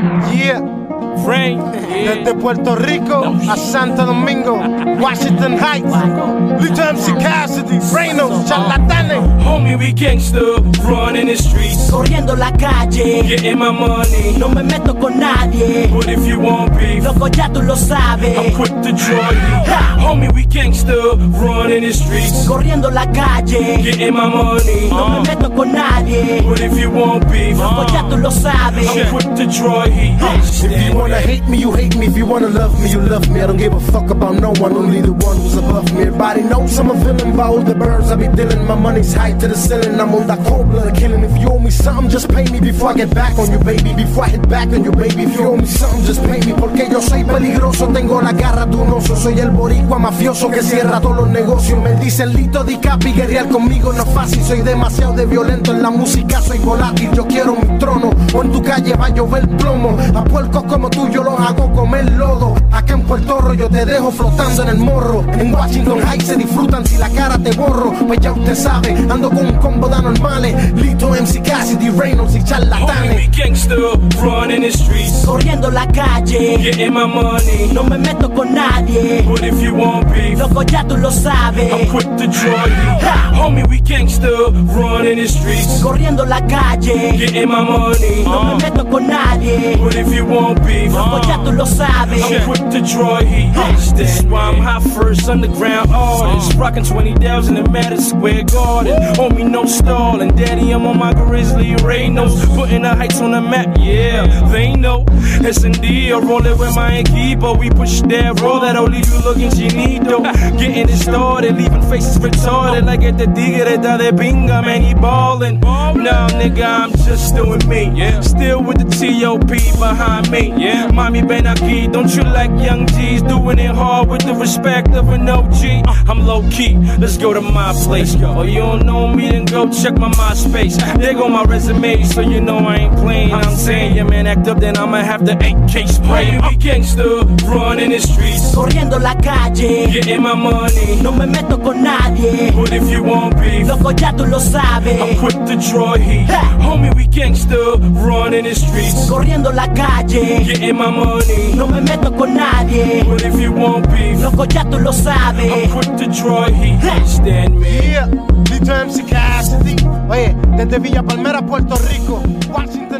Yeah. Rain. Desde Puerto Rico a Santo Domingo, Washington Heights, Lito MC Cassidy, Reynolds, Charlatanes. Homie, we gangsta, running the streets, corriendo la calle, getting my money. no me meto con nadie, But if you want beef, loco ya tú lo sabes. I'm quick to draw you. Homie, we gangsta, running the streets, Corriendo la calle, getting my money. no me meto con nadie, But if you want beef, loco ya tú lo sabes. I'm quick to draw heat. If you wanna hate me, you hate me. If you wanna love me, you love me. I don't give a fuck about no one, only the one who's above me. Everybody knows I'm a villain by all the birds I be dealing. My money's high to the ceiling, I'm on that cold blood killing. If you owe me something, just pay me before I get back on you, baby. Before I hit back on you, baby. If you owe me something, just pay me. Porque yo soy peligroso, tengo la garra de un oso. Soy el boricua mafioso que cierra todos los negocios. Me dicen Lito DiCapi, guerrear conmigo no es fácil. Soy demasiado de violento en la música, soy volátil. Yo quiero mi trono, o en tu calle va a llover plomo. A puercos como tú yo los hago comer lodo. Acá en Puerto Rico yo te dejo flotando en el morro. En Washington Heights se disfrutan si la cara te borro. Pues ya usted sabe, ando con un combo de anormales. Lito MC Cassidy, Reynolds y Homie, we Charlatanes. gangsta, running the streets, Corriendo la calle, getting my money. no me meto con nadie, But if you want beef, loco ya tú lo I'm sabes. quick to draw you. Homie, we gangsta, running the streets, Corriendo la calle, getting my money. no me meto con nadie, But if you want beef, loco ya tú lo sabes. I'm quick to draw heat. That's why I'm hot first, underground artist. Rockin' 20,000 in Madison Square Garden. Homie, no stalling. Daddy, I'm on my Grizzly Reynolds. Putting the heights on the map, yeah. They know. S&D, I roll it with my equipo. We push that roll that'll leave you looking chinito. Getting it started, leaving faces retarded. Like at the Digreta de Binga, man, he ballin'. Nah, nigga, I'm just doing me. Still with the T.O.P. behind me. Mommy Ben Aki, don't you like young G's? Doing it hard with the respect of an OG. I'm low key, let's go to my place. Oh, you don't know me, then go check my MySpace. There go my resume, so you know I ain't playing. I'm saying, yeah, man, act up, then I'ma have the AK spray. We gangsta, running the streets, Corriendo la calle, getting my money. no me meto con nadie, But if you want beef, loco ya tú lo sabes. I'm quick to draw heat. Homie, we gangsta, running the streets, Corriendo la calle, getting my money. no me meto con nadie, But if you want beef, loco ya tú lo I'm sabes. quick to draw heat. Stand me. Yeah, Lito MC Cassidy. Oye, desde Villa Palmera, Puerto Rico, Washington.